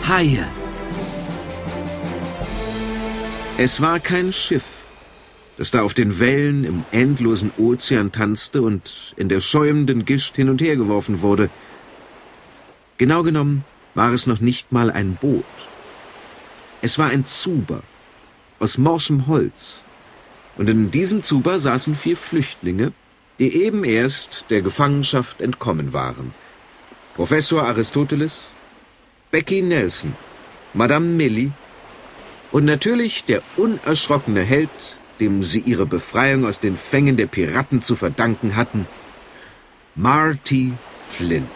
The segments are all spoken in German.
Haie. Es war kein Schiff, das da auf den Wellen im endlosen Ozean tanzte und in der schäumenden Gischt hin und her geworfen wurde. Genau genommen war es noch nicht mal ein Boot. Es war ein Zuber aus morschem Holz. Und in diesem Zuber saßen 4 Flüchtlinge, die eben erst der Gefangenschaft entkommen waren. Professor Aristoteles, Becky Nelson, Madame Millie und natürlich der unerschrockene Held, dem sie ihre Befreiung aus den Fängen der Piraten zu verdanken hatten, Marty Flynn.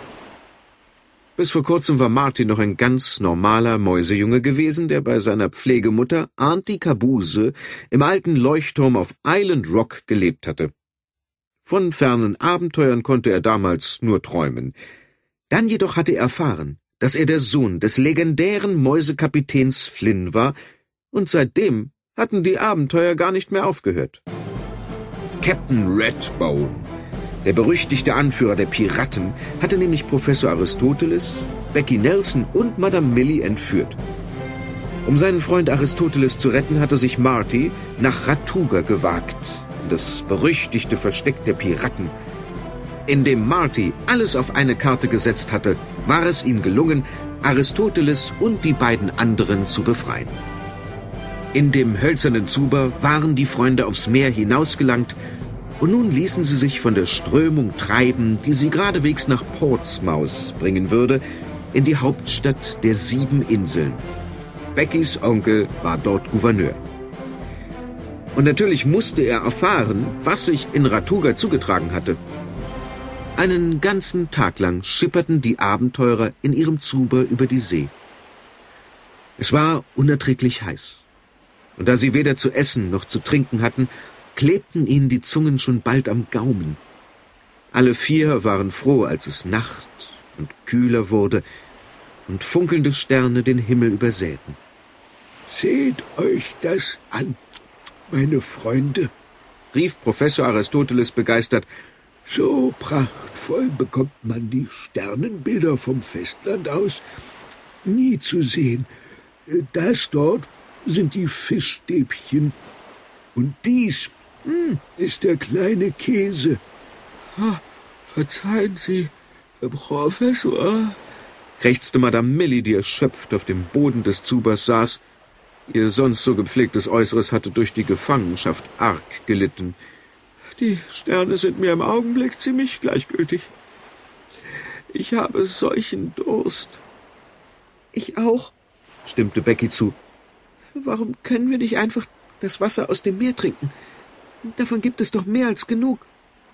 Bis vor kurzem war Marty noch ein ganz normaler Mäusejunge gewesen, der bei seiner Pflegemutter Auntie Kabuse im alten Leuchtturm auf Island Rock gelebt hatte. Von fernen Abenteuern konnte er damals nur träumen. Dann jedoch hatte er erfahren, dass er der Sohn des legendären Mäusekapitäns Flynn war, und seitdem hatten die Abenteuer gar nicht mehr aufgehört. Captain Redbone, der berüchtigte Anführer der Piraten, hatte nämlich Professor Aristoteles, Becky Nelson und Madame Millie entführt. Um seinen Freund Aristoteles zu retten, hatte sich Marty nach Ratuga gewagt, in das berüchtigte Versteck der Piraten. Indem Marty alles auf eine Karte gesetzt hatte, war es ihm gelungen, Aristoteles und die beiden anderen zu befreien. In dem hölzernen Zuber waren die Freunde aufs Meer hinausgelangt, und nun ließen sie sich von der Strömung treiben, die sie geradewegs nach Portsmouth bringen würde, in die Hauptstadt der 7 Inseln. Beckys Onkel war dort Gouverneur. Und natürlich musste er erfahren, was sich in Ratuga zugetragen hatte. Einen ganzen Tag lang schipperten die Abenteurer in ihrem Zuber über die See. Es war unerträglich heiß. Und da sie weder zu essen noch zu trinken hatten, klebten ihnen die Zungen schon bald am Gaumen. Alle 4 waren froh, als es Nacht und kühler wurde und funkelnde Sterne den Himmel übersäten. »Seht euch das an, meine Freunde«, rief Professor Aristoteles begeistert. »So prachtvoll bekommt man die Sternenbilder vom Festland aus nie zu sehen. Das dort sind die Fischstäbchen und dies ist der kleine Käse.« »Verzeihen Sie, Herr Professor«, krächzte Madame Millie, die erschöpft auf dem Boden des Zubers saß. Ihr sonst so gepflegtes Äußeres hatte durch die Gefangenschaft arg gelitten. »Die Sterne sind mir im Augenblick ziemlich gleichgültig. Ich habe solchen Durst.« »Ich auch«, stimmte Becky zu. »Warum können wir nicht einfach das Wasser aus dem Meer trinken? Davon gibt es doch mehr als genug.«